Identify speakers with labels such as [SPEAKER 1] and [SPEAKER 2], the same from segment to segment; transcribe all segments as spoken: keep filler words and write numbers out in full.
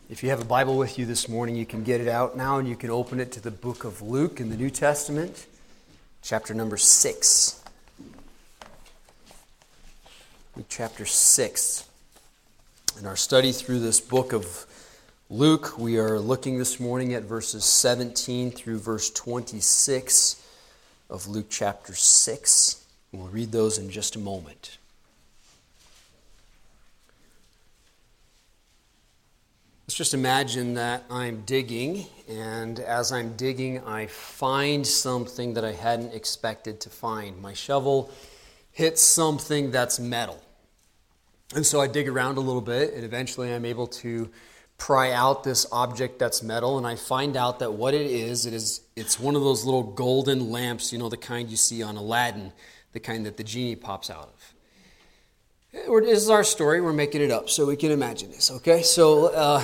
[SPEAKER 1] If you have a Bible with you this morning, you can get it out now and you can open it to the book of Luke in the New Testament, chapter number six. Luke chapter six. In our study through this book of Luke, we are looking this morning at verses seventeen through verse twenty-six of Luke chapter six. We'll read those in just a moment. Let's just imagine that I'm digging, and as I'm digging, I find something that I hadn't expected to find. My shovel hits something that's metal. And so I dig around a little bit, and eventually I'm able to pry out this object that's metal, and I find out that what it is, it is it's one of those little golden lamps, you know, the kind you see on Aladdin, the kind that the genie pops out of. This is our story. We're making it up so we can imagine this, okay? So uh,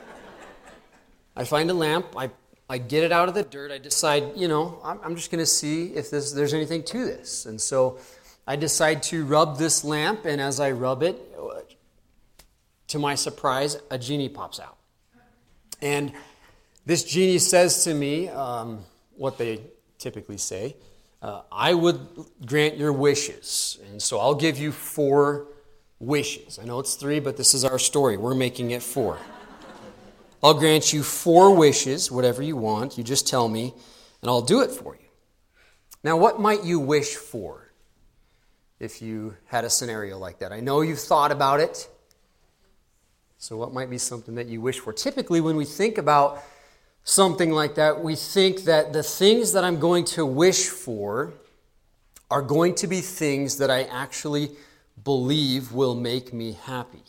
[SPEAKER 1] I find a lamp. I, I get it out of the dirt. I decide, you know, I'm, I'm just going to see if this, there's anything to this. And so I decide to rub this lamp, and as I rub it, to my surprise, a genie pops out. And this genie says to me um, what they typically say, uh, I would grant your wishes. And so I'll give you four wishes. I know it's three, but this is our story. We're making it four. I'll grant you four wishes, whatever you want. You just tell me, and I'll do it for you. Now, what might you wish for if you had a scenario like that? I know you've thought about it. So what might be something that you wish for? Typically, when we think about something like that, we think that the things that I'm going to wish for are going to be things that I actually believe will make me happy.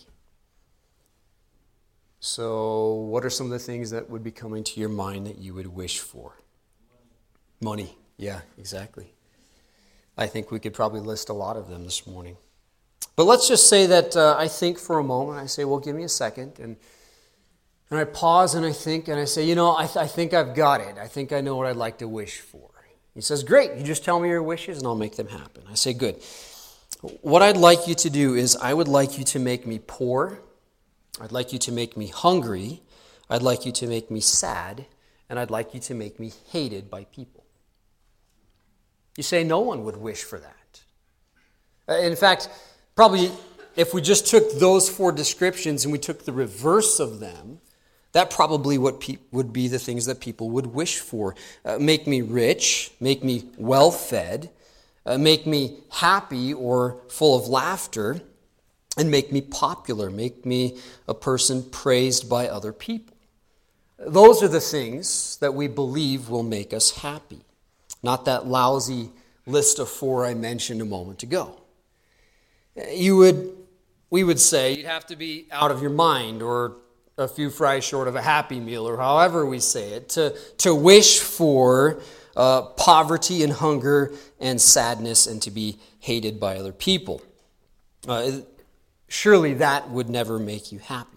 [SPEAKER 1] So what are some of the things that would be coming to your mind that you would wish for? Money. Yeah, exactly. I think we could probably list a lot of them this morning. But let's just say that uh, I think for a moment. I say, well, give me a second. And, and I pause and I think and I say, you know, I, th- I think I've got it. I think I know what I'd like to wish for. He says, great. You just tell me your wishes and I'll make them happen. I say, good. What I'd like you to do is I would like you to make me poor. I'd like you to make me hungry. I'd like you to make me sad. And I'd like you to make me hated by people. You say no one would wish for that. In fact, probably if we just took those four descriptions and we took the reverse of them, that probably what pe- would be the things that people would wish for. Uh, make me rich, make me well-fed, uh, make me happy or full of laughter, and make me popular, make me a person praised by other people. Those are the things that we believe will make us happy, not that lousy list of four I mentioned a moment ago. You would, we would say, you'd have to be out of your mind or a few fries short of a Happy Meal, or however we say it, to, to wish for uh, poverty and hunger and sadness and to be hated by other people. Uh, surely that would never make you happy.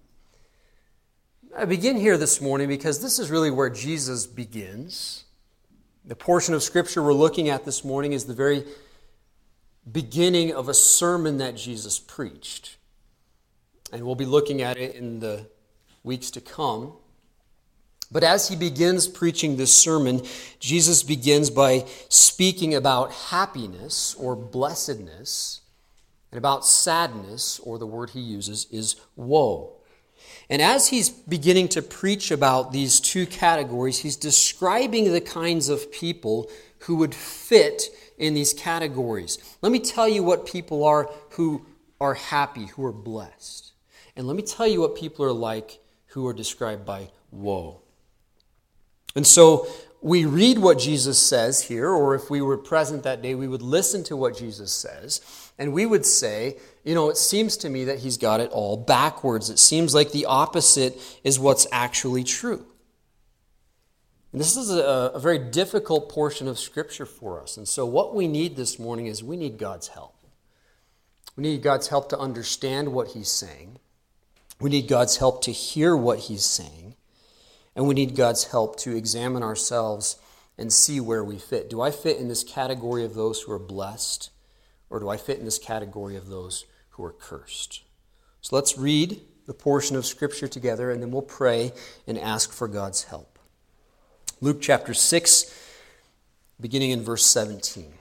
[SPEAKER 1] I begin here this morning because this is really where Jesus begins. The portion of Scripture we're looking at this morning is the very beginning of a sermon that Jesus preached. And we'll be looking at it in the weeks to come. But as he begins preaching this sermon, Jesus begins by speaking about happiness or blessedness, and about sadness, or the word he uses is woe. And as he's beginning to preach about these two categories, he's describing the kinds of people who would fit in these categories. Let me tell you what people are who are happy, who are blessed. And let me tell you what people are like who are described by woe. And so we read what Jesus says here, or if we were present that day, we would listen to what Jesus says, and we would say, you know, it seems to me that he's got it all backwards. It seems like the opposite is what's actually true. And this is a, a very difficult portion of Scripture for us. And so what we need this morning is we need God's help. We need God's help to understand what he's saying. We need God's help to hear what he's saying. And we need God's help to examine ourselves and see where we fit. Do I fit in this category of those who are blessed? Or do I fit in this category of those who are cursed? So let's read the portion of Scripture together, and then we'll pray and ask for God's help. Luke chapter six, beginning in verse seventeen.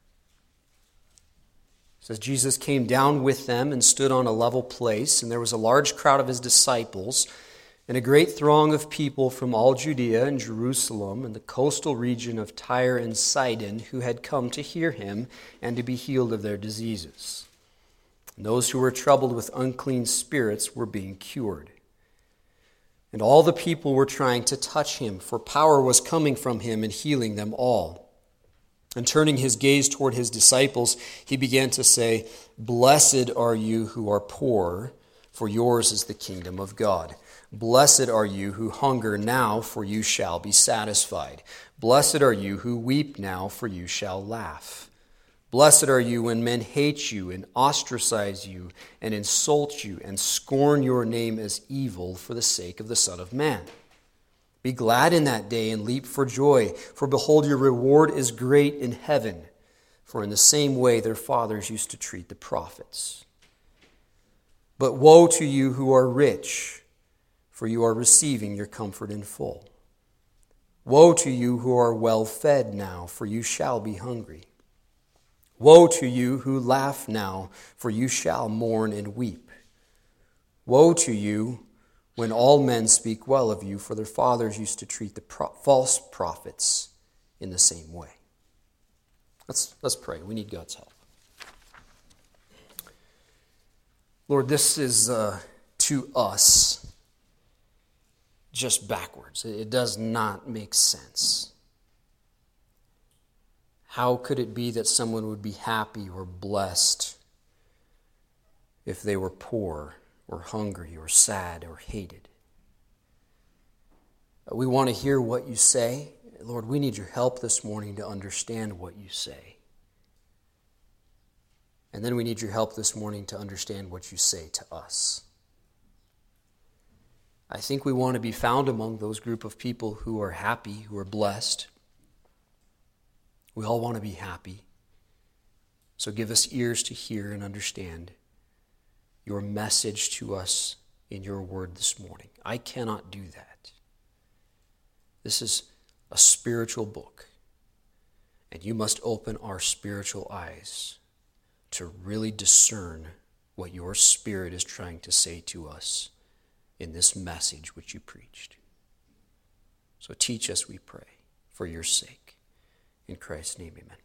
[SPEAKER 1] It says, Jesus came down with them and stood on a level place, and there was a large crowd of his disciples and a great throng of people from all Judea and Jerusalem and the coastal region of Tyre and Sidon who had come to hear him and to be healed of their diseases. And those who were troubled with unclean spirits were being cured. And all the people were trying to touch him, for power was coming from him and healing them all. And turning his gaze toward his disciples, he began to say, "Blessed are you who are poor, for yours is the kingdom of God. Blessed are you who hunger now, for you shall be satisfied. Blessed are you who weep now, for you shall laugh. Blessed are you when men hate you and ostracize you and insult you and scorn your name as evil for the sake of the Son of Man. Be glad in that day and leap for joy, for behold, your reward is great in heaven. For in the same way their fathers used to treat the prophets. But woe to you who are rich, for you are receiving your comfort in full. Woe to you who are well fed now, for you shall be hungry. Woe to you who laugh now, for you shall mourn and weep. Woe to you when all men speak well of you, for their fathers used to treat the pro- false prophets in the same way." Let's, let's pray. We need God's help. Lord, this is uh, to us just backwards. It does not make sense. How could it be that someone would be happy or blessed if they were poor or hungry or sad or hated? We want to hear what you say. Lord, we need your help this morning to understand what you say. And then we need your help this morning to understand what you say to us. I think we want to be found among those group of people who are happy, who are blessed. We all want to be happy. So give us ears to hear and understand your message to us in your word this morning. I cannot do that. This is a spiritual book, and you must open our spiritual eyes to really discern what your Spirit is trying to say to us in this message which you preached. So teach us, we pray, for your sake. In Christ's name, amen.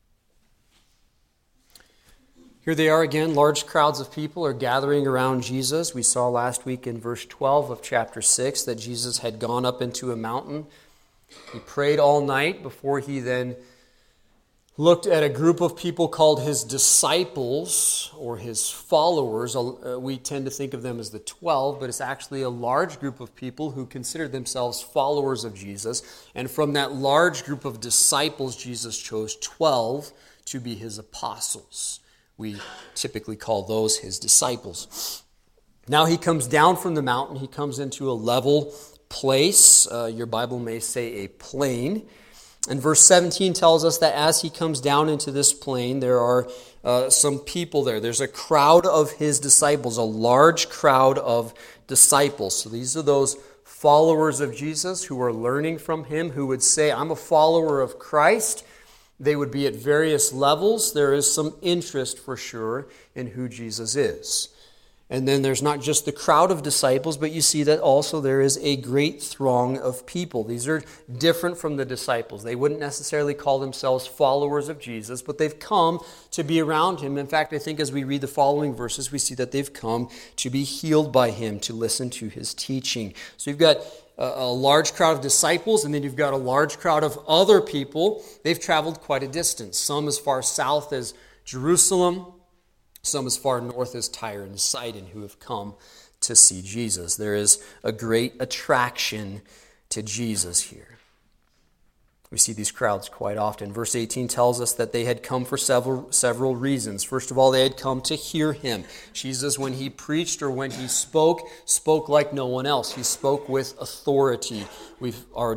[SPEAKER 1] Here they are again. Large crowds of people are gathering around Jesus. We saw last week in verse twelve of chapter six that Jesus had gone up into a mountain. He prayed all night before he then looked at a group of people called his disciples or his followers. We tend to think of them as the twelve, but it's actually a large group of people who considered themselves followers of Jesus. And from that large group of disciples, Jesus chose twelve to be his apostles. We typically call those his disciples. Now he comes down from the mountain. He comes into a level place. Uh, your Bible may say a plain. And verse seventeen tells us that as he comes down into this plain, there are uh, some people there. There's a crowd of his disciples, a large crowd of disciples. So these are those followers of Jesus who are learning from him, who would say, I'm a follower of Christ. They would be at various levels. There is some interest for sure in who Jesus is. And then there's not just the crowd of disciples, but you see that also there is a great throng of people. These are different from the disciples. They wouldn't necessarily call themselves followers of Jesus, but they've come to be around him. In fact, I think as we read the following verses, we see that they've come to be healed by him, to listen to his teaching. So you've got a, a large crowd of disciples, and then you've got a large crowd of other people. They've traveled quite a distance, some as far south as Jerusalem, some as far north as Tyre and Sidon, who have come to see Jesus. There is a great attraction to Jesus here. We see these crowds quite often. Verse eighteen tells us that they had come for several several reasons. First of all, they had come to hear him. Jesus, when he preached or when he spoke, spoke like no one else. He spoke with authority. We've already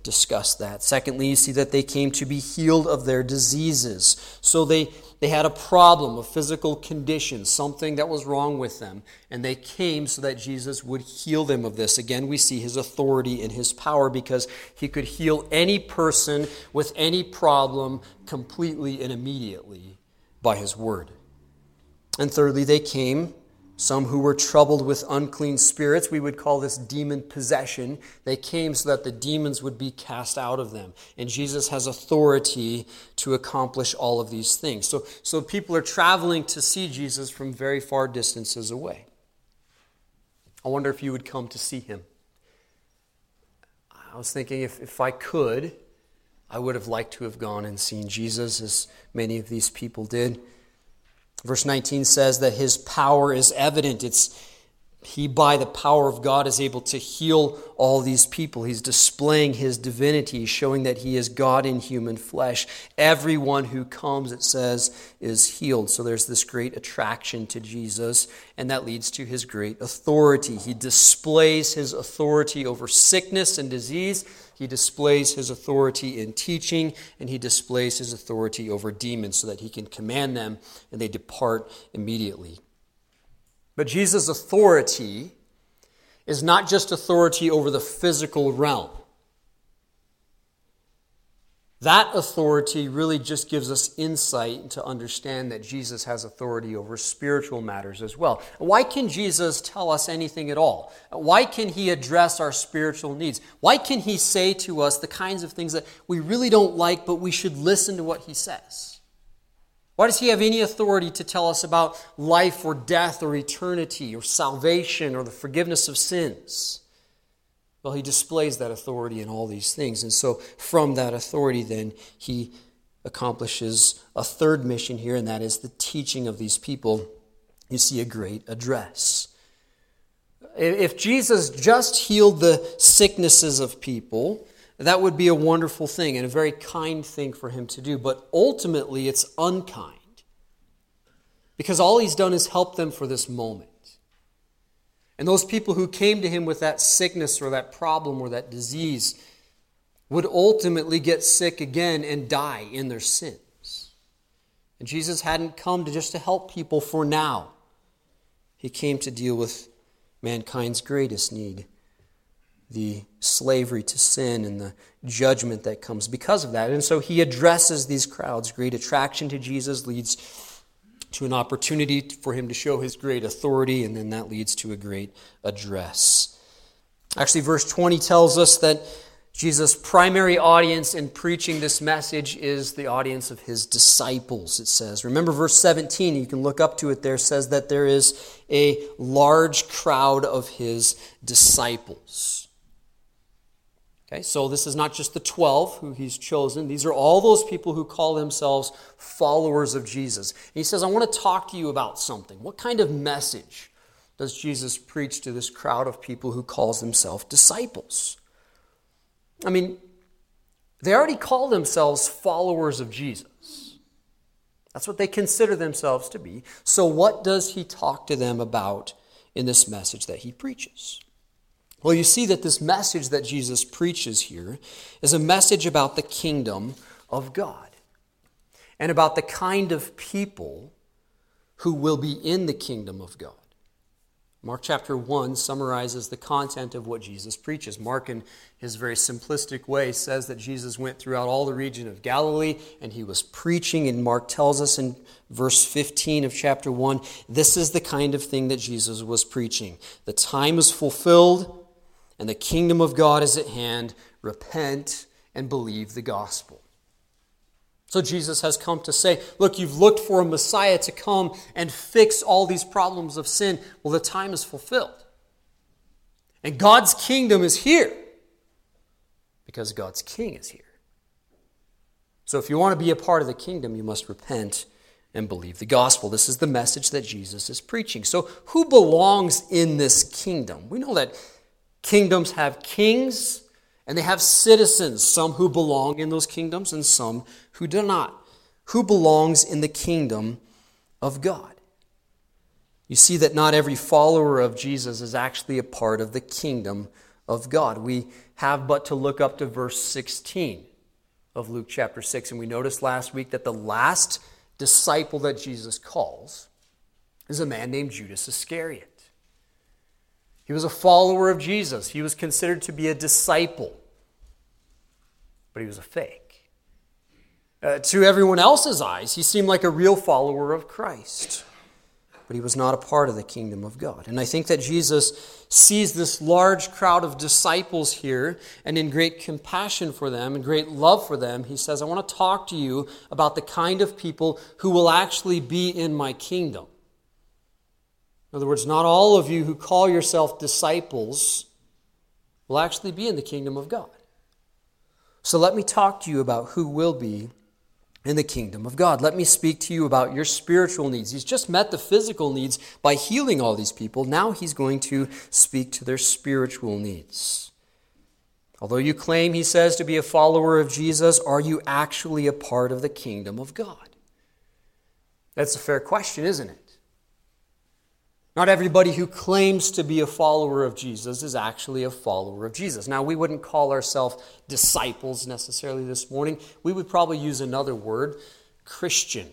[SPEAKER 1] discussed that. Secondly, you see that they came to be healed of their diseases. So they, they had a problem, a physical condition, something that was wrong with them. And they came so that Jesus would heal them of this. Again, we see his authority and his power because he could heal any person with any problem completely and immediately by his word. And thirdly, they came, some who were troubled with unclean spirits. We would call this demon possession. They came so that the demons would be cast out of them. And Jesus has authority to accomplish all of these things. So, so people are traveling to see Jesus from very far distances away. I wonder if you would come to see him. I was thinking if, if I could, I would have liked to have gone and seen Jesus, as many of these people did. Verse nineteen says that his power is evident. It's he, by the power of God, is able to heal all these people. He's displaying his divinity, showing that he is God in human flesh. Everyone who comes, it says, is healed. So there's this great attraction to Jesus, and that leads to his great authority. He displays his authority over sickness and disease. He displays his authority in teaching, and he displays his authority over demons so that he can command them and they depart immediately. But Jesus' authority is not just authority over the physical realm. That authority really just gives us insight to understand that Jesus has authority over spiritual matters as well. Why can Jesus tell us anything at all? Why can he address our spiritual needs? Why can he say to us the kinds of things that we really don't like, but we should listen to what he says? Why does he have any authority to tell us about life or death or eternity or salvation or the forgiveness of sins? Well, he displays that authority in all these things. And so from that authority, then, he accomplishes a third mission here, and that is the teaching of these people. You see a great address. If Jesus just healed the sicknesses of people, that would be a wonderful thing and a very kind thing for him to do. But ultimately, it's unkind. Because all he's done is help them for this moment. And those people who came to him with that sickness or that problem or that disease would ultimately get sick again and die in their sins. And Jesus hadn't come to just to help people for now. He came to deal with mankind's greatest need, the slavery to sin and the judgment that comes because of that. And so he addresses these crowds. Great attraction to Jesus leads to an opportunity for him to show his great authority, and then that leads to a great address. Actually, verse twenty tells us that Jesus' primary audience in preaching this message is the audience of his disciples, it says. Remember verse seventeen, you can look up to it there, says that there is a large crowd of his disciples. Okay, so this is not just the twelve who he's chosen. These are all those people who call themselves followers of Jesus. And he says, I want to talk to you about something. What kind of message does Jesus preach to this crowd of people who calls themselves disciples? I mean, they already call themselves followers of Jesus. That's what they consider themselves to be. So what does he talk to them about in this message that he preaches? Well, you see that this message that Jesus preaches here is a message about the kingdom of God and about the kind of people who will be in the kingdom of God. Mark chapter one summarizes the content of what Jesus preaches. Mark, in his very simplistic way, says that Jesus went throughout all the region of Galilee and he was preaching. And Mark tells us in verse fifteen of chapter one, this is the kind of thing that Jesus was preaching. The time is fulfilled and the kingdom of God is at hand. Repent and believe the gospel. So Jesus has come to say, look, you've looked for a Messiah to come and fix all these problems of sin. Well, the time is fulfilled. And God's kingdom is here because God's king is here. So if you want to be a part of the kingdom, you must repent and believe the gospel. This is the message that Jesus is preaching. So who belongs in this kingdom? We know that kingdoms have kings and they have citizens, some who belong in those kingdoms and some who do not. Who belongs in the kingdom of God? You see that not every follower of Jesus is actually a part of the kingdom of God. We have but to look up to verse sixteen of Luke chapter six, and we noticed last week that the last disciple that Jesus calls is a man named Judas Iscariot. He was a follower of Jesus. He was considered to be a disciple, but he was a fake. Uh, to everyone else's eyes, he seemed like a real follower of Christ, but he was not a part of the kingdom of God. And I think that Jesus sees this large crowd of disciples here, and in great compassion for them and great love for them, he says, I want to talk to you about the kind of people who will actually be in my kingdom. In other words, not all of you who call yourself disciples will actually be in the kingdom of God. So let me talk to you about who will be in the kingdom of God. Let me speak to you about your spiritual needs. He's just met the physical needs by healing all these people. Now he's going to speak to their spiritual needs. Although you claim, he says, to be a follower of Jesus, are you actually a part of the kingdom of God? That's a fair question, isn't it? Not everybody who claims to be a follower of Jesus is actually a follower of Jesus. Now, we wouldn't call ourselves disciples necessarily this morning. We would probably use another word, Christian.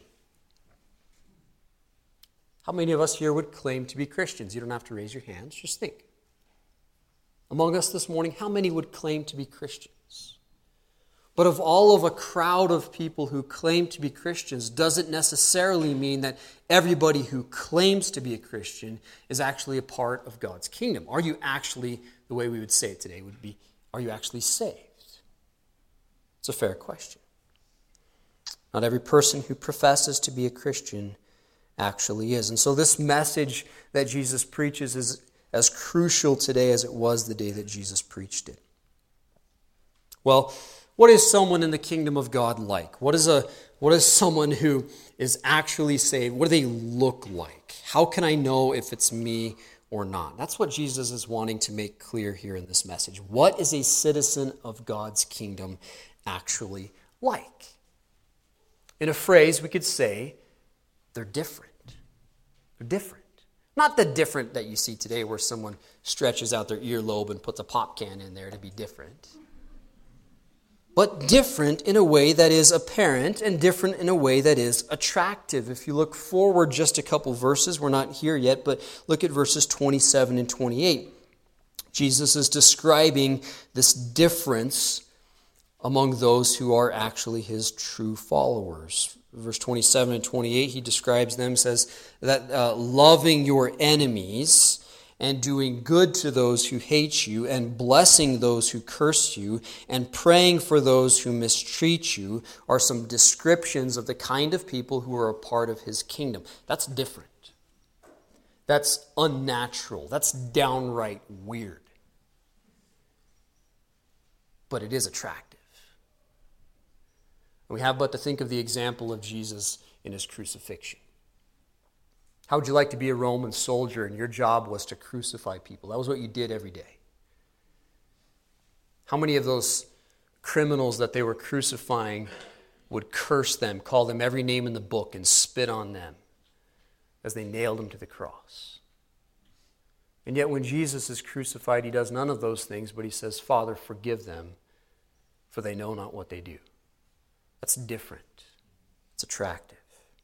[SPEAKER 1] How many of us here would claim to be Christians? You don't have to raise your hands, just think. Among us this morning, how many would claim to be Christians? But of all of a crowd of people who claim to be Christians, doesn't necessarily mean that everybody who claims to be a Christian is actually a part of God's kingdom. Are you actually, the way we would say it today would be, are you actually saved? It's a fair question. Not every person who professes to be a Christian actually is. And so this message that Jesus preaches is as crucial today as it was the day that Jesus preached it. Well, what is someone in the kingdom of God like? What is a what is someone who is actually saved? What do they look like? How can I know if it's me or not? That's what Jesus is wanting to make clear here in this message. What is a citizen of God's kingdom actually like? In a phrase, we could say they're different. They're different. Not the different that you see today where someone stretches out their earlobe and puts a pop can in there to be different. But different in a way that is apparent and different in a way that is attractive. If you look forward just a couple verses, we're not here yet, but look at verses twenty-seven and twenty-eight. Jesus is describing this difference among those who are actually his true followers. Verse twenty-seven and twenty-eight, he describes them, says that uh, loving your enemies and doing good to those who hate you, and blessing those who curse you, and praying for those who mistreat you, are some descriptions of the kind of people who are a part of his kingdom. That's different. That's unnatural. That's downright weird. But it is attractive. And we have but to think of the example of Jesus in his crucifixion. How would you like to be a Roman soldier and your job was to crucify people? That was what you did every day. How many of those criminals that they were crucifying would curse them, call them every name in the book, and spit on them as they nailed them to the cross? And yet when Jesus is crucified, he does none of those things, but he says, Father, forgive them, for they know not what they do. That's different. It's attractive.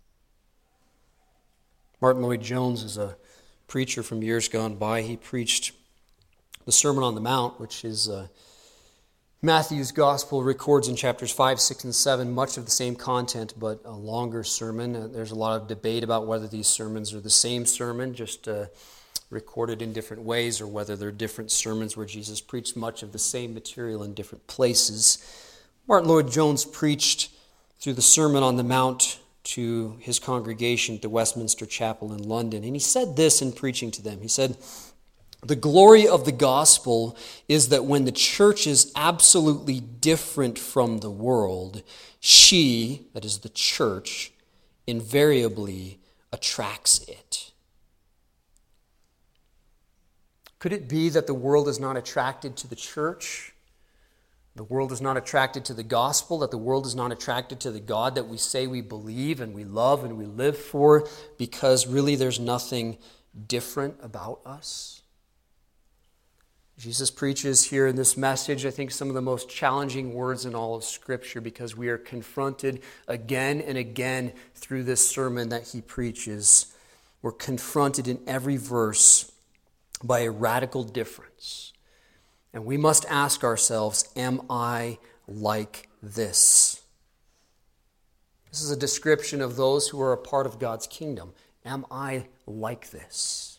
[SPEAKER 1] Martin Lloyd-Jones is a preacher from years gone by. He preached the Sermon on the Mount, which is uh, Matthew's Gospel records in chapters five, six, and seven much of the same content, but a longer sermon. Uh, there's a lot of debate about whether these sermons are the same sermon, just uh, recorded in different ways, or whether they're different sermons where Jesus preached much of the same material in different places. Martin Lloyd-Jones preached through the Sermon on the Mount to his congregation at the Westminster Chapel in London. And he said this in preaching to them. He said, the glory of the gospel is that when the church is absolutely different from the world, she, that is the church, invariably attracts it. Could it be that the world is not attracted to the church? The world is not attracted to the gospel, that the world is not attracted to the God that we say we believe and we love and we live for, because really there's nothing different about us? Jesus preaches here in this message, I think, some of the most challenging words in all of Scripture, because we are confronted again and again through this sermon that he preaches. We're confronted in every verse by a radical difference. And we must ask ourselves, am I like this? This is a description of those who are a part of God's kingdom. Am I like this?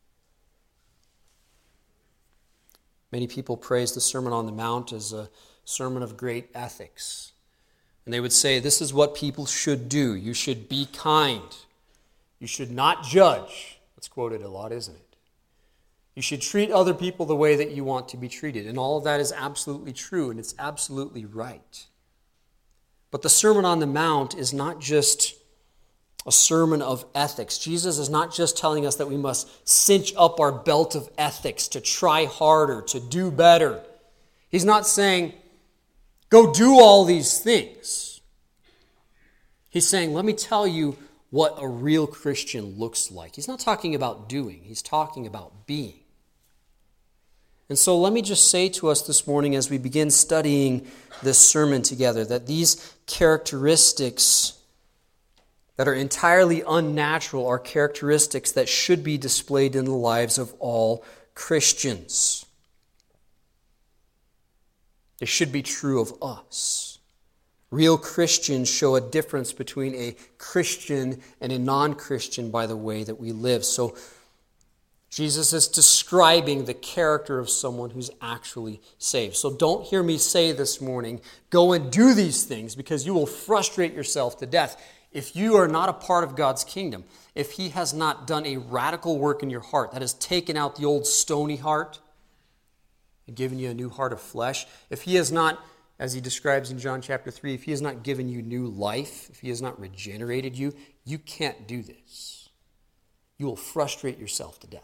[SPEAKER 1] Many people praise the Sermon on the Mount as a sermon of great ethics. And they would say, this is what people should do. You should be kind. You should not judge. That's quoted a lot, isn't it? You should treat other people the way that you want to be treated. And all of that is absolutely true, and it's absolutely right. But the Sermon on the Mount is not just a sermon of ethics. Jesus is not just telling us that we must cinch up our belt of ethics to try harder, to do better. He's not saying, go do all these things. He's saying, let me tell you what a real Christian looks like. He's not talking about doing. He's talking about being. And so let me just say to us this morning as we begin studying this sermon together that these characteristics that are entirely unnatural are characteristics that should be displayed in the lives of all Christians. They should be true of us. Real Christians show a difference between a Christian and a non-Christian by the way that we live. So Jesus is describing the character of someone who's actually saved. So don't hear me say this morning, go and do these things, because you will frustrate yourself to death. If you are not a part of God's kingdom, if he has not done a radical work in your heart that has taken out the old stony heart and given you a new heart of flesh, if he has not, as he describes in John chapter three, if he has not given you new life, if he has not regenerated you, you can't do this. You will frustrate yourself to death.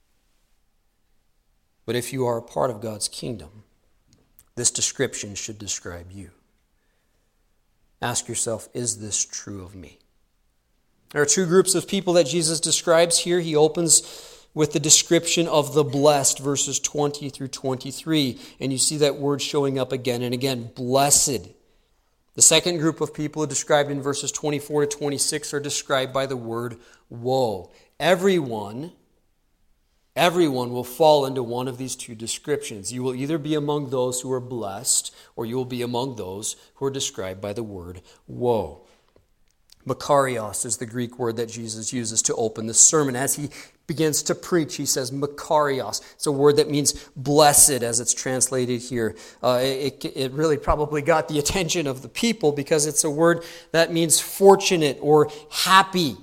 [SPEAKER 1] But if you are a part of God's kingdom, this description should describe you. Ask yourself, is this true of me? There are two groups of people that Jesus describes here. He opens with the description of the blessed, verses twenty through twenty-three. And you see that word showing up again and again, blessed. The second group of people described in verses twenty-four to twenty-six are described by the word woe. Everyone, everyone will fall into one of these two descriptions. You will either be among those who are blessed, or you will be among those who are described by the word woe. Makarios is the Greek word that Jesus uses to open the sermon. As he begins to preach, he says Makarios. It's a word that means blessed, as it's translated here. Uh, it, it really probably got the attention of the people because it's a word that means fortunate or happy.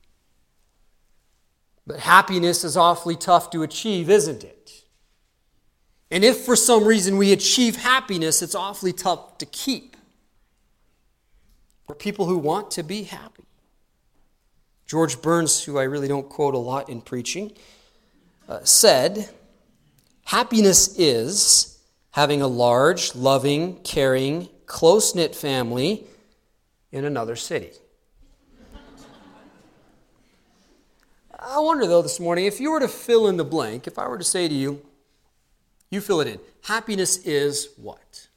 [SPEAKER 1] But happiness is awfully tough to achieve, isn't it? And if for some reason we achieve happiness, it's awfully tough to keep. We're people who want to be happy. George Burns, who I really don't quote a lot in preaching, uh, said, happiness is having a large, loving, caring, close-knit family in another city. I wonder, though, this morning, if you were to fill in the blank, if I were to say to you, you fill it in. Happiness is what?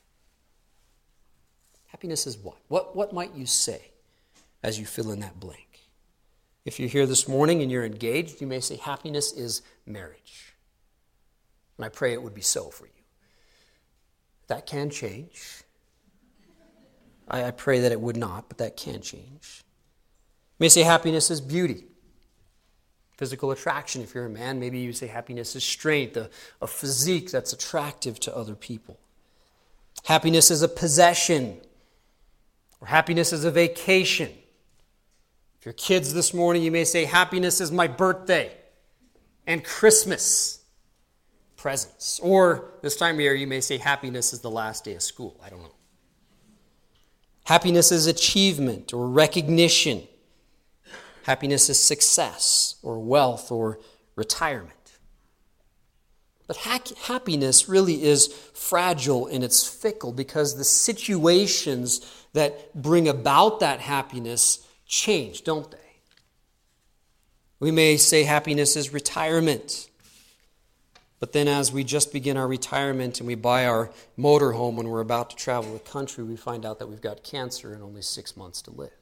[SPEAKER 1] Happiness is what? What, what might you say as you fill in that blank? If you're here this morning and you're engaged, you may say happiness is marriage. And I pray it would be so for you. That can change. I, I pray that it would not, but that can change. You may say happiness is beauty. Physical attraction. If you're a man, maybe you say happiness is strength, a, a physique that's attractive to other people. Happiness is a possession, or happiness is a vacation. If you're kids this morning, you may say happiness is my birthday and Christmas presents. Or this time of year, you may say happiness is the last day of school. I don't know. Happiness is achievement or recognition. Happiness is success or wealth or retirement. But ha- happiness really is fragile and it's fickle because the situations that bring about that happiness change, don't they? We may say happiness is retirement, But then as we just begin our retirement and we buy our motorhome when we're about to travel the country, we find out that we've got cancer and only six months to live.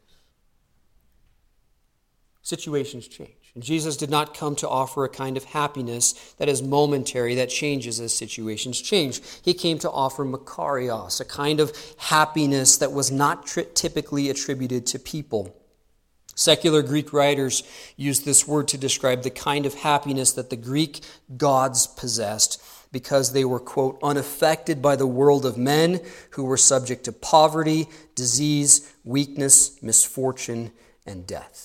[SPEAKER 1] Situations change. And Jesus did not come to offer a kind of happiness that is momentary, that changes as situations change. He came to offer makarios, a kind of happiness that was not tri- typically attributed to people. Secular Greek writers use this word to describe the kind of happiness that the Greek gods possessed because they were, quote, unaffected by the world of men who were subject to poverty, disease, weakness, misfortune, and death.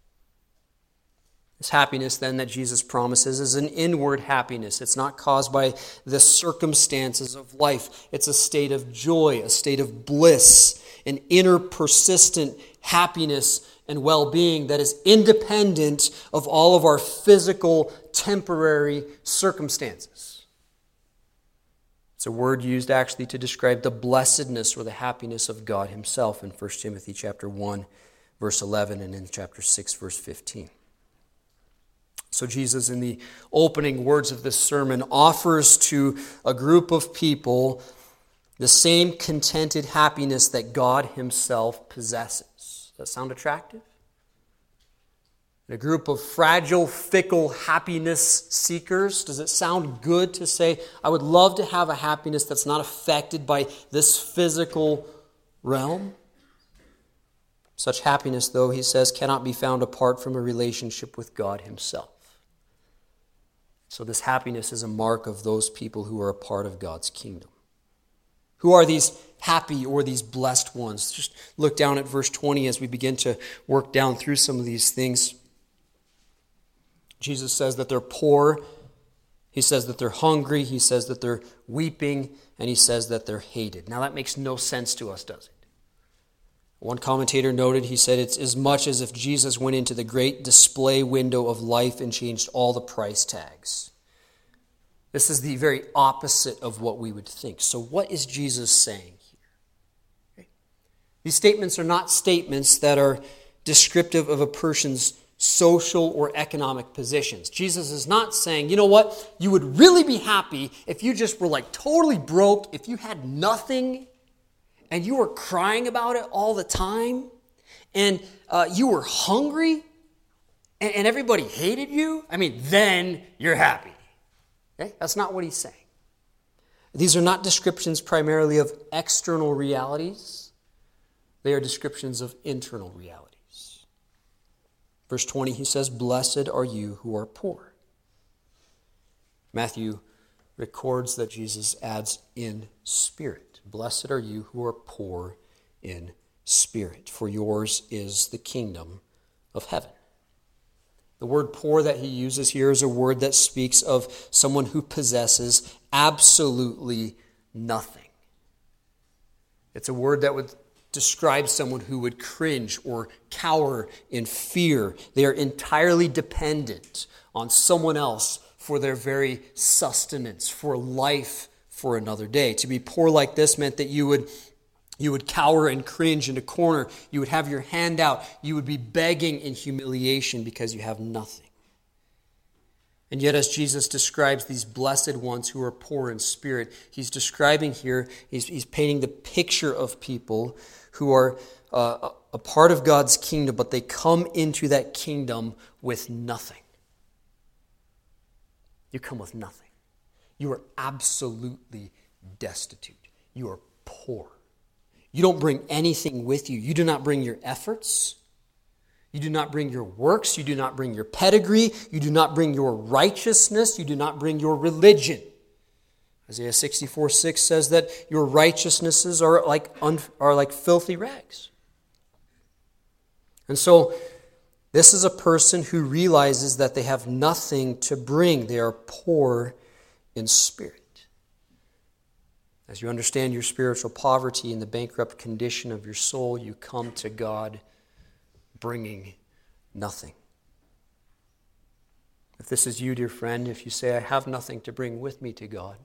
[SPEAKER 1] This happiness, then, that Jesus promises is an inward happiness. It's not caused by the circumstances of life. It's a state of joy, a state of bliss, an inner persistent happiness and well-being that is independent of all of our physical, temporary circumstances. It's a word used actually to describe the blessedness or the happiness of God himself in First Timothy chapter one, verse eleven, and in chapter six, verse fifteen. So Jesus, in the opening words of this sermon, offers to a group of people the same contented happiness that God himself possesses. Does that sound attractive? A group of fragile, fickle happiness seekers, does it sound good to say, I would love to have a happiness that's not affected by this physical realm? Such happiness, though, he says, cannot be found apart from a relationship with God himself. So this happiness is a mark of those people who are a part of God's kingdom. Who are these happy or these blessed ones? Just look down at verse twenty as we begin to work down through some of these things. Jesus says that they're poor. He says that they're hungry. He says that they're weeping. And he says that they're hated. Now that makes no sense to us, does it? One commentator noted, he said, it's as much as if Jesus went into the great display window of life and changed all the price tags. This is the very opposite of what we would think. So what is Jesus saying here? Okay. These statements are not statements that are descriptive of a person's social or economic positions. Jesus is not saying, you know what, you would really be happy if you just were like totally broke, if you had nothing, and you were crying about it all the time, and uh, you were hungry, and, and everybody hated you, I mean, then you're happy. Okay? That's not what he's saying. These are not descriptions primarily of external realities. They are descriptions of internal realities. Verse twenty, he says, blessed are you who are poor. Matthew records that Jesus adds in spirit. Blessed are you who are poor in spirit, for yours is the kingdom of heaven. The word poor that he uses here is a word that speaks of someone who possesses absolutely nothing. It's a word that would describe someone who would cringe or cower in fear. They are entirely dependent on someone else for their very sustenance, for life, for another day. To be poor like this meant that you would you would cower and cringe in a corner. You would have your hand out. You would be begging in humiliation because you have nothing. And yet as Jesus describes these blessed ones who are poor in spirit, he's describing here, he's, he's painting the picture of people who are uh, a part of God's kingdom, but they come into that kingdom with nothing. You come with nothing. You are absolutely destitute. You are poor. You don't bring anything with you. You do not bring your efforts. You do not bring your works. You do not bring your pedigree. You do not bring your righteousness. You do not bring your religion. Isaiah sixty-four six says that your righteousnesses are like, un, are like filthy rags. And so this is a person who realizes that they have nothing to bring. They are poor in spirit. As you understand your spiritual poverty and the bankrupt condition of your soul, you come to God bringing nothing. If this is you, dear friend, if you say, I have nothing to bring with me to God,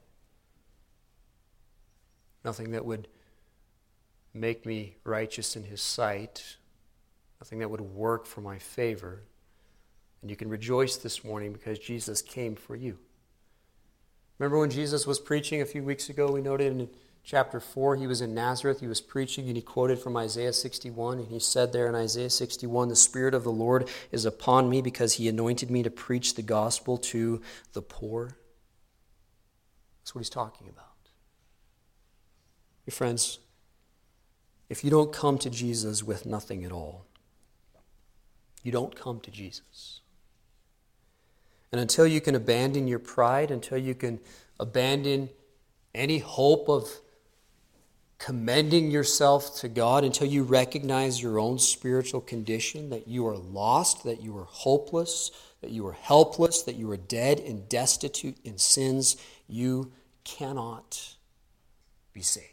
[SPEAKER 1] nothing that would make me righteous in his sight, nothing that would work for my favor, and you can rejoice this morning because Jesus came for you. Remember when Jesus was preaching a few weeks ago, we noted in chapter four, he was in Nazareth, he was preaching, and he quoted from Isaiah sixty-one, and he said there in Isaiah sixty-one, "The Spirit of the Lord is upon me because he anointed me to preach the gospel to the poor." That's what he's talking about. Hey friends, if you don't come to Jesus with nothing at all, you don't come to Jesus. And until you can abandon your pride, until you can abandon any hope of commending yourself to God, until you recognize your own spiritual condition, that you are lost, that you are hopeless, that you are helpless, that you are dead and destitute in sins, you cannot be saved.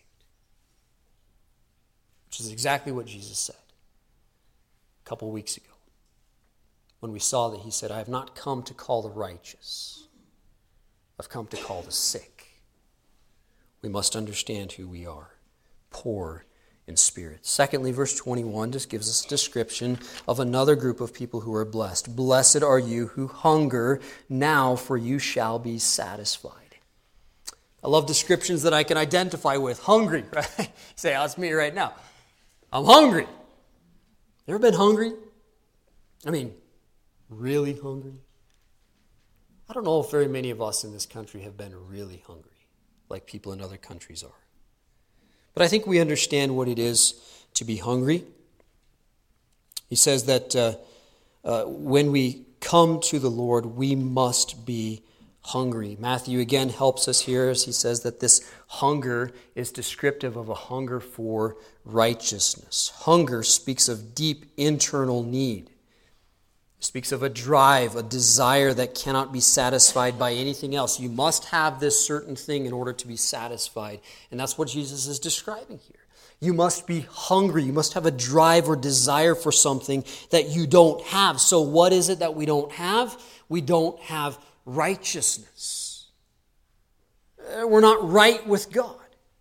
[SPEAKER 1] Which is exactly what Jesus said a couple weeks ago, when we saw that he said, "I have not come to call the righteous. I've come to call the sick." We must understand who we are, poor in spirit. Secondly, verse twenty-one just gives us a description of another group of people who are blessed. "Blessed are you who hunger now, for you shall be satisfied." I love descriptions that I can identify with. Hungry, right? Say, oh, that's me right now. I'm hungry. You ever been hungry? I mean, really hungry? I don't know if very many of us in this country have been really hungry, like people in other countries are. But I think we understand what it is to be hungry. He says that uh, uh, when we come to the Lord, we must be hungry. Matthew again helps us here as he says that this hunger is descriptive of a hunger for righteousness. Hunger speaks of deep internal need. It speaks of a drive, a desire that cannot be satisfied by anything else. You must have this certain thing in order to be satisfied. And that's what Jesus is describing here. You must be hungry. You must have a drive or desire for something that you don't have. So what is it that we don't have? We don't have righteousness. We're not right with God.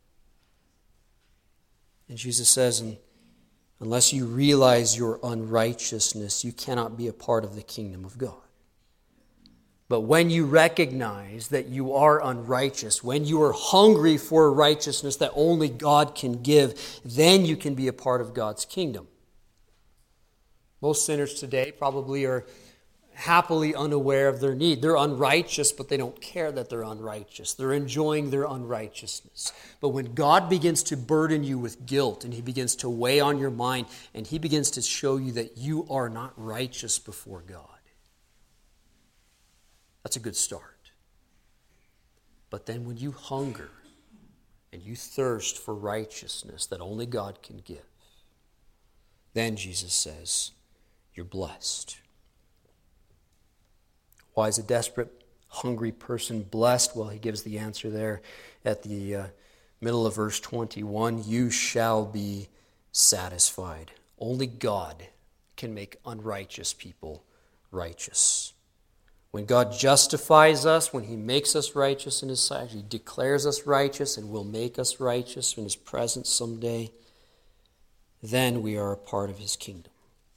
[SPEAKER 1] And Jesus says, unless you realize your unrighteousness, you cannot be a part of the kingdom of God. But when you recognize that you are unrighteous, when you are hungry for a righteousness that only God can give, then you can be a part of God's kingdom. Most sinners today probably are happily unaware of their need. They're unrighteous, but they don't care that they're unrighteous. They're enjoying their unrighteousness. But when God begins to burden you with guilt, and He begins to weigh on your mind, and He begins to show you that you are not righteous before God, that's a good start. But then when you hunger and you thirst for righteousness that only God can give, then Jesus says, you're blessed. Why is a desperate, hungry person blessed? Well, he gives the answer there at the uh, middle of verse twenty-one. You shall be satisfied. Only God can make unrighteous people righteous. When God justifies us, when He makes us righteous in His sight, He declares us righteous and will make us righteous in His presence someday, then we are a part of His kingdom.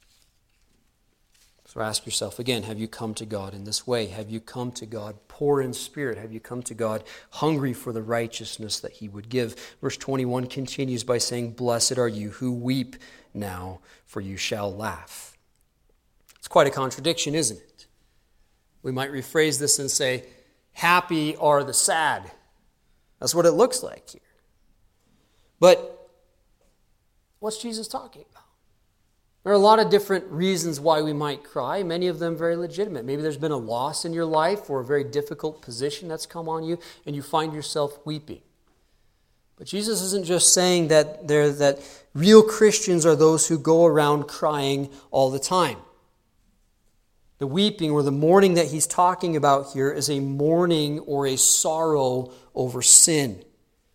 [SPEAKER 1] So ask yourself again, have you come to God in this way? Have you come to God poor in spirit? Have you come to God hungry for the righteousness that He would give? Verse twenty-one continues by saying, blessed are you who weep now, for you shall laugh. It's quite a contradiction, isn't it? We might rephrase this and say, happy are the sad. That's what it looks like here. But what's Jesus talking about? There are a lot of different reasons why we might cry, many of them very legitimate. Maybe there's been a loss in your life or a very difficult position that's come on you, and you find yourself weeping. But Jesus isn't just saying that, they're, that real Christians are those who go around crying all the time. The weeping or the mourning that He's talking about here is a mourning or a sorrow over sin.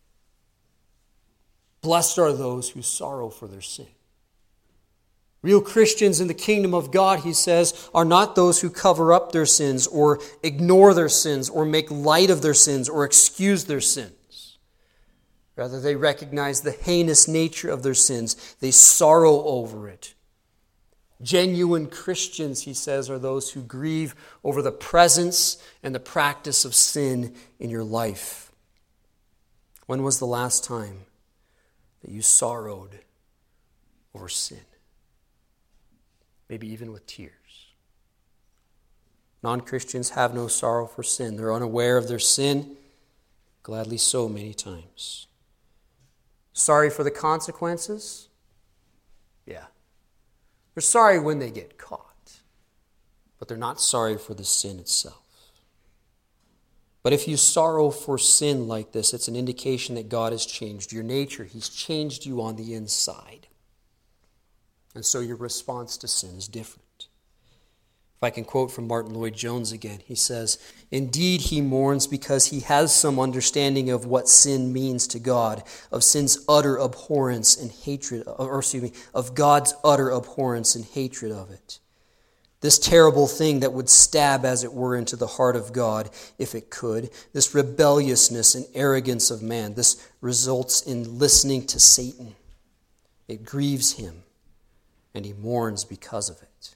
[SPEAKER 1] Blessed are those who sorrow for their sin. Real Christians in the kingdom of God, He says, are not those who cover up their sins or ignore their sins or make light of their sins or excuse their sins. Rather, they recognize the heinous nature of their sins. They sorrow over it. Genuine Christians, he says, are those who grieve over the presence and the practice of sin in your life. When was the last time that you sorrowed over sin? Maybe even with tears. Non-Christians have no sorrow for sin. They're unaware of their sin, gladly so many times. Sorry for the consequences? Yeah. They're sorry when they get caught, but they're not sorry for the sin itself. But if you sorrow for sin like this, it's an indication that God has changed your nature. He's changed you on the inside. And so your response to sin is different. If I can quote from Martin Lloyd-Jones again, he says, "Indeed, he mourns because he has some understanding of what sin means to God, of sin's utter abhorrence and hatred, or excuse me, of God's utter abhorrence and hatred of it. This terrible thing that would stab, as it were, into the heart of God, if it could, this rebelliousness and arrogance of man, this results in listening to Satan. It grieves him, and he mourns because of it."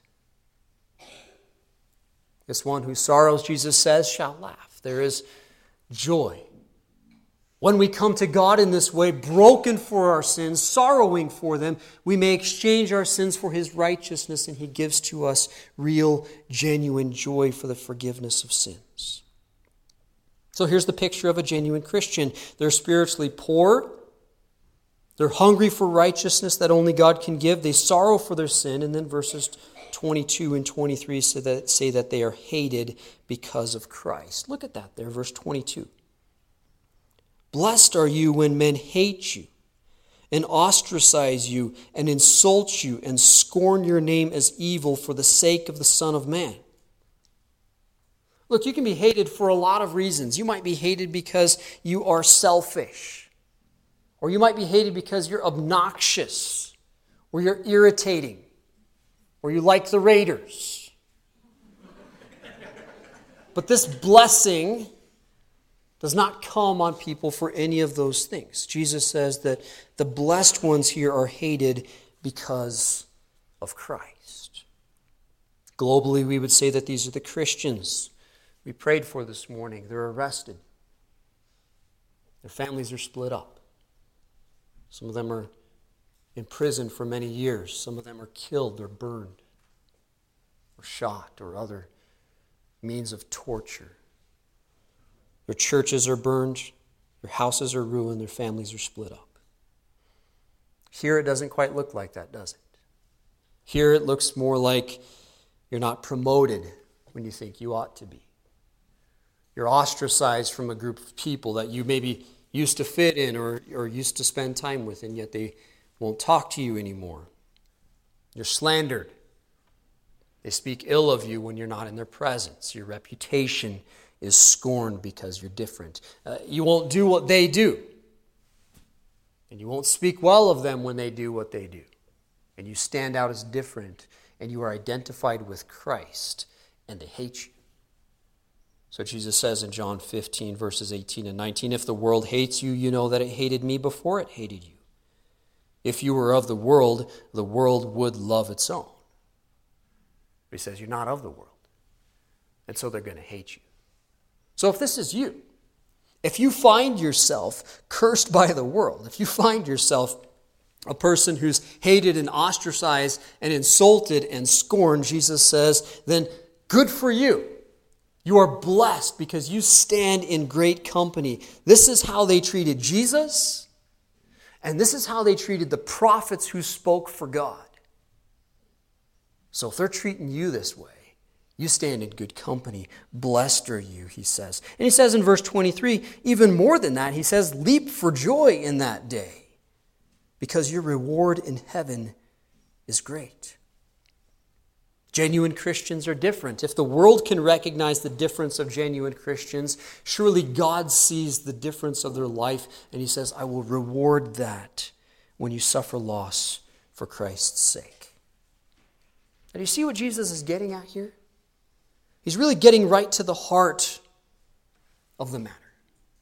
[SPEAKER 1] This one who sorrows, Jesus says, shall laugh. There is joy. When we come to God in this way, broken for our sins, sorrowing for them, we may exchange our sins for His righteousness, and He gives to us real, genuine joy for the forgiveness of sins. So here's the picture of a genuine Christian. They're spiritually poor. They're hungry for righteousness that only God can give. They sorrow for their sin. And then verses twenty-two and twenty-three say that, say that they are hated because of Christ. Look at that there, verse twenty-two. "Blessed are you when men hate you and ostracize you and insult you and scorn your name as evil for the sake of the Son of Man." Look, you can be hated for a lot of reasons. You might be hated because you are selfish. Or you might be hated because you're obnoxious. Or you're irritating. Or you like the Raiders. But this blessing does not come on people for any of those things. Jesus says that the blessed ones here are hated because of Christ. Globally, we would say that these are the Christians we prayed for this morning. They're arrested. Their families are split up. Some of them are in prison for many years. Some of them are killed or burned or shot or other means of torture. Their churches are burned, their houses are ruined, their families are split up. Here it doesn't quite look like that, does it? Here it looks more like you're not promoted when you think you ought to be. You're ostracized from a group of people that you maybe used to fit in or, or used to spend time with, and yet they won't talk to you anymore. You're slandered. They speak ill of you when you're not in their presence. Your reputation is scorned because you're different. Uh, you won't do what they do. And you won't speak well of them when they do what they do. And you stand out as different, and you are identified with Christ, and they hate you. So Jesus says in John fifteen, verses eighteen and nineteen, "If the world hates you, you know that it hated me before it hated you. If you were of the world, the world would love its own." He says, you're not of the world. And so they're going to hate you. So if this is you, if you find yourself cursed by the world, if you find yourself a person who's hated and ostracized and insulted and scorned, Jesus says, then good for you. You are blessed because you stand in great company. This is how they treated Jesus, and this is how they treated the prophets who spoke for God. So if they're treating you this way, you stand in good company. Blessed are you, he says. And he says in verse twenty-three, even more than that, he says, leap for joy in that day, because your reward in heaven is great. Genuine Christians are different. If the world can recognize the difference of genuine Christians, surely God sees the difference of their life, and he says, I will reward that when you suffer loss for Christ's sake. And you see what Jesus is getting at here? He's really getting right to the heart of the matter.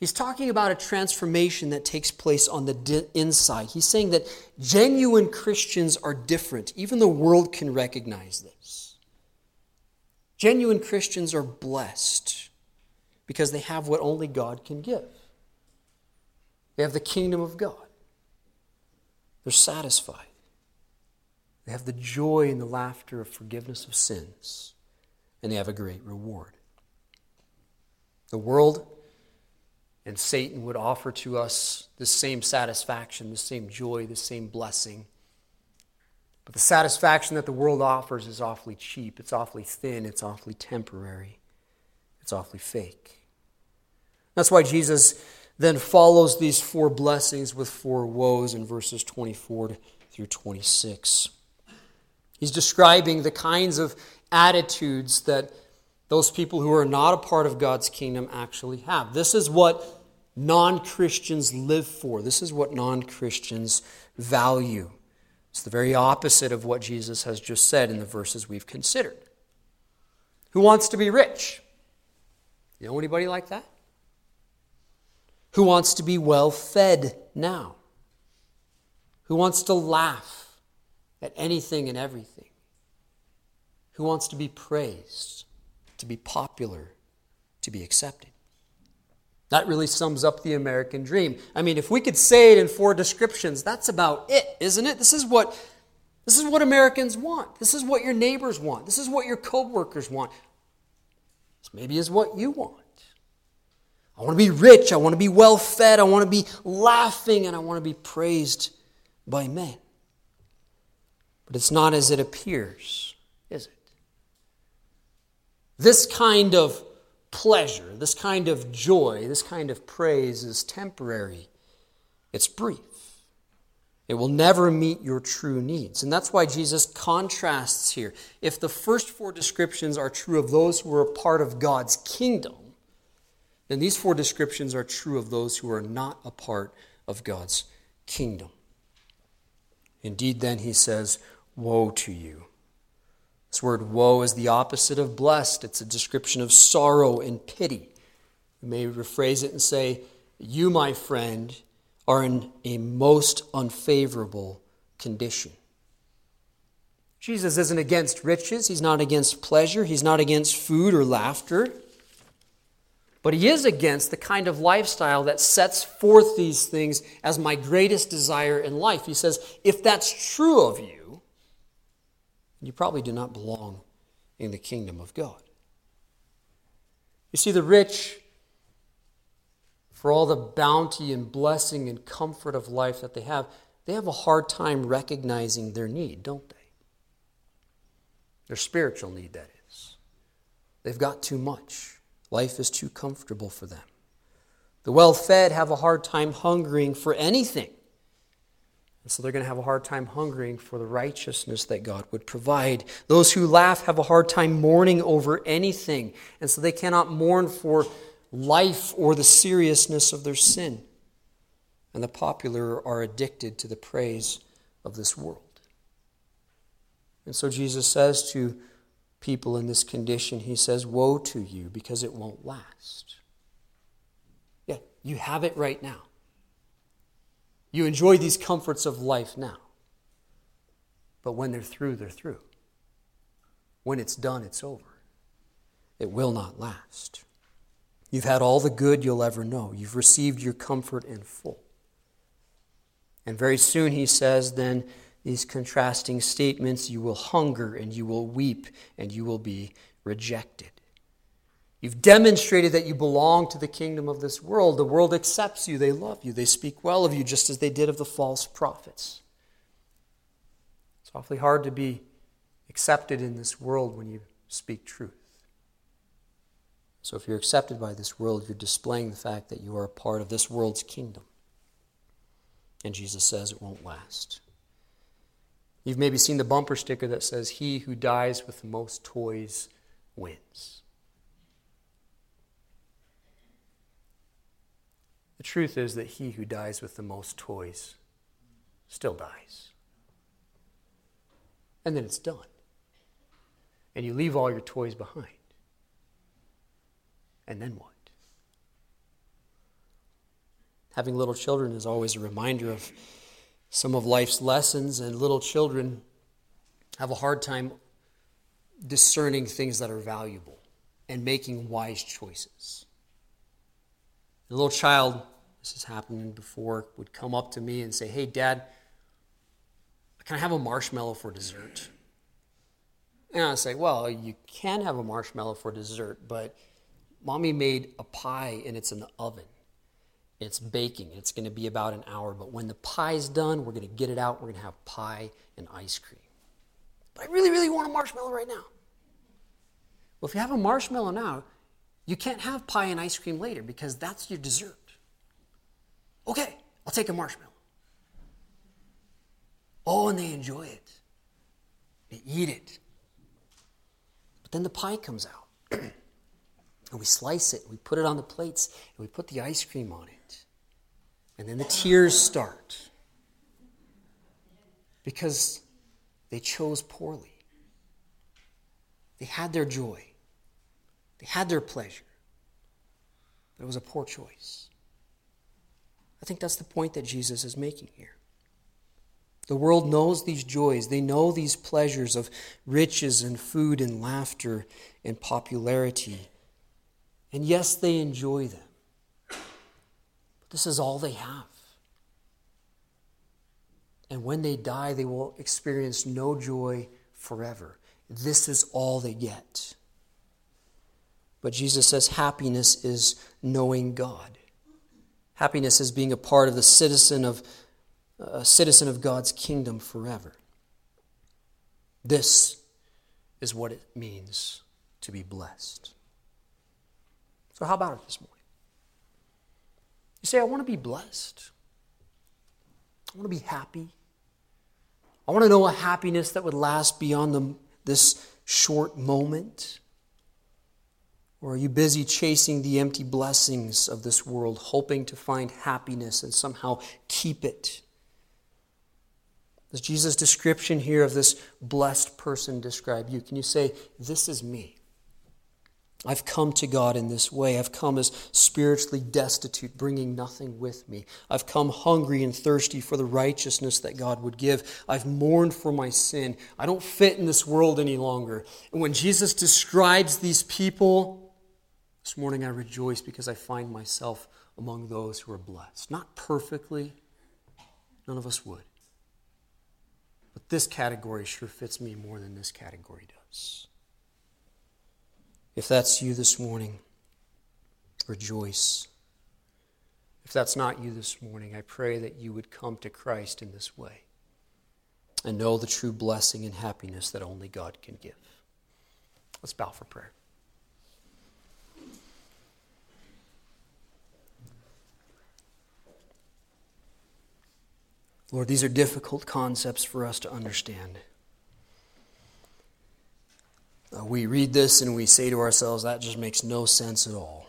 [SPEAKER 1] He's talking about a transformation that takes place on the di- inside. He's saying that genuine Christians are different. Even the world can recognize this. Genuine Christians are blessed because they have what only God can give. They have the kingdom of God. They're satisfied. They have the joy and the laughter of forgiveness of sins. And they have a great reward. The world and Satan would offer to us the same satisfaction, the same joy, the same blessing. But the satisfaction that the world offers is awfully cheap. It's awfully thin. It's awfully temporary. It's awfully fake. That's why Jesus then follows these four blessings with four woes in verses twenty-four through twenty-six. He's describing the kinds of attitudes that those people who are not a part of God's kingdom actually have. This is what non-Christians live for. This is what non-Christians value. It's the very opposite of what Jesus has just said in the verses we've considered. Who wants to be rich? You know anybody like that? Who wants to be well fed now? Who wants to laugh at anything and everything? Who wants to be praised, to be popular, to be accepted? That really sums up the American dream. I mean, if we could say it in four descriptions, that's about it, isn't it? This is what, this is what Americans want. This is what your neighbors want. This is what your co-workers want. This maybe is what you want. I want to be rich. I want to be well fed. I want to be laughing, and I want to be praised by men. But it's not as it appears, is it? This kind of pleasure, this kind of joy, this kind of praise is temporary. It's brief. It will never meet your true needs. And that's why Jesus contrasts here. If the first four descriptions are true of those who are a part of God's kingdom, then these four descriptions are true of those who are not a part of God's kingdom. Indeed, then, he says, woe to you. This word woe is the opposite of blessed. It's a description of sorrow and pity. You may rephrase it and say, you, my friend, are in a most unfavorable condition. Jesus isn't against riches. He's not against pleasure. He's not against food or laughter. But he is against the kind of lifestyle that sets forth these things as my greatest desire in life. He says, if that's true of you, you probably do not belong in the kingdom of God. You see, the rich, for all the bounty and blessing and comfort of life that they have, they have a hard time recognizing their need, don't they? Their spiritual need, that is. They've got too much. Life is too comfortable for them. The well-fed have a hard time hungering for anything. And so they're going to have a hard time hungering for the righteousness that God would provide. Those who laugh have a hard time mourning over anything. And so they cannot mourn for life or the seriousness of their sin. And the popular are addicted to the praise of this world. And so Jesus says to people in this condition, he says, woe to you, because it won't last. Yeah, you have it right now. You enjoy these comforts of life now. But when they're through, they're through. When it's done, it's over. It will not last. You've had all the good you'll ever know. You've received your comfort in full. And very soon, he says, then, these contrasting statements, you will hunger and you will weep and you will be rejected. You've demonstrated that you belong to the kingdom of this world. The world accepts you. They love you. They speak well of you, just as they did of the false prophets. It's awfully hard to be accepted in this world when you speak truth. So if you're accepted by this world, you're displaying the fact that you are a part of this world's kingdom. And Jesus says it won't last. You've maybe seen the bumper sticker that says, he who dies with the most toys wins. The truth is that he who dies with the most toys still dies. And then it's done. And you leave all your toys behind. And then what? Having little children is always a reminder of some of life's lessons, and little children have a hard time discerning things that are valuable and making wise choices. A little child, this has happened before, would come up to me and say, "Hey, Dad, can I have a marshmallow for dessert?" And I say, "Well, you can have a marshmallow for dessert, but Mommy made a pie and it's in the oven. It's baking. It's going to be about an hour, but when the pie's done, we're going to get it out. We're going to have pie and ice cream. But I really, really want a marshmallow right now." Well, if you have a marshmallow now, you can't have pie and ice cream later because that's your dessert. "Okay, I'll take a marshmallow." Oh, and they enjoy it. They eat it. But then the pie comes out. And we slice it, we put it on the plates, and we put the ice cream on it. And then the tears start. Because they chose poorly. They had their joy. They had their pleasure. But it was a poor choice. I think that's the point that Jesus is making here. The world knows these joys. They know these pleasures of riches and food and laughter and popularity. And yes, they enjoy them. But this is all they have. And when they die, they will experience no joy forever. This is all they get. But Jesus says happiness is knowing God. Happiness is being a part of the citizen of a citizen of God's kingdom forever. This is what it means to be blessed. So how about it this morning? You say, "I want to be blessed. I want to be happy. I want to know a happiness that would last beyond the, this short moment." Or are you busy chasing the empty blessings of this world, hoping to find happiness and somehow keep it? Does Jesus' description here of this blessed person describe you? Can you say, "This is me. I've come to God in this way. I've come as spiritually destitute, bringing nothing with me. I've come hungry and thirsty for the righteousness that God would give. I've mourned for my sin. I don't fit in this world any longer." And when Jesus describes these people, this morning I rejoice because I find myself among those who are blessed. Not perfectly. None of us would. But this category sure fits me more than this category does. If that's you this morning, rejoice. If that's not you this morning, I pray that you would come to Christ in this way and know the true blessing and happiness that only God can give. Let's bow for prayer. Lord, these are difficult concepts for us to understand. Uh, we read this and we say to ourselves, that just makes no sense at all.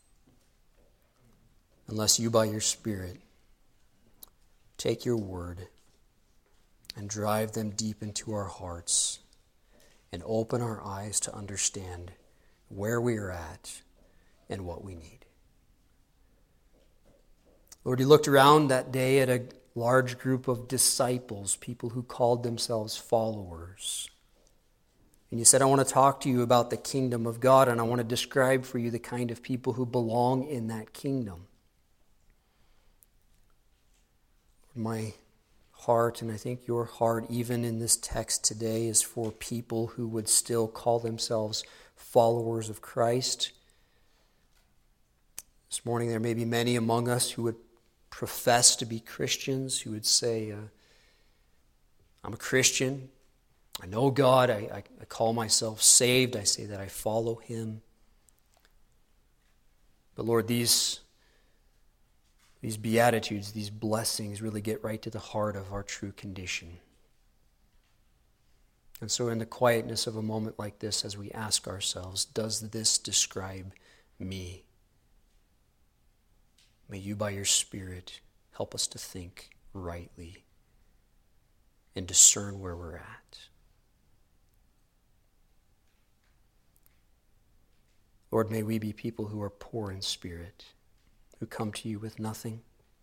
[SPEAKER 1] Unless you, by your Spirit, take your word and drive them deep into our hearts and open our eyes to understand where we are at and what we need. Lord, you looked around that day at a large group of disciples, people who called themselves followers. And you said, I want to talk to you about the kingdom of God, and I want to describe for you the kind of people who belong in that kingdom. My heart, and I think your heart, even in this text today, is for people who would still call themselves followers of Christ. This morning there may be many among us who would profess to be Christians, who would say, uh, I'm a Christian, I know God, I, I, I call myself saved, I say that I follow Him. But Lord, these, these beatitudes, these blessings really get right to the heart of our true condition. And so in the quietness of a moment like this, as we ask ourselves, does this describe me? May you, by your Spirit, help us to think rightly and discern where we're at. Lord, may we be people who are poor in spirit, who come to you with nothing,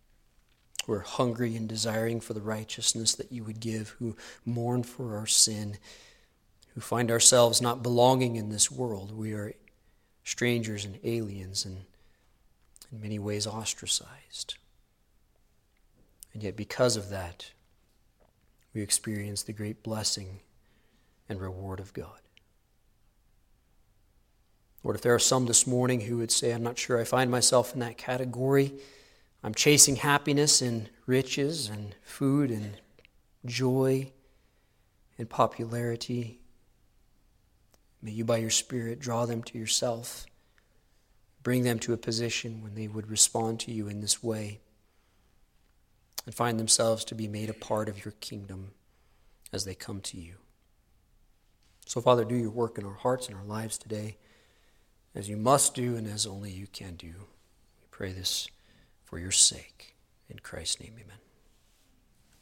[SPEAKER 1] who are hungry and desiring for the righteousness that you would give, who mourn for our sin, who find ourselves not belonging in this world. We are strangers and aliens and in many ways ostracized. And yet because of that, we experience the great blessing and reward of God. Lord, if there are some this morning who would say, I'm not sure I find myself in that category, I'm chasing happiness in riches and food and joy and popularity, may you by your Spirit draw them to yourself, bring them to a position when they would respond to you in this way and find themselves to be made a part of your kingdom as they come to you. So, Father, do your work in our hearts and our lives today, as you must do and as only you can do. We pray this for your sake. In Christ's name, amen.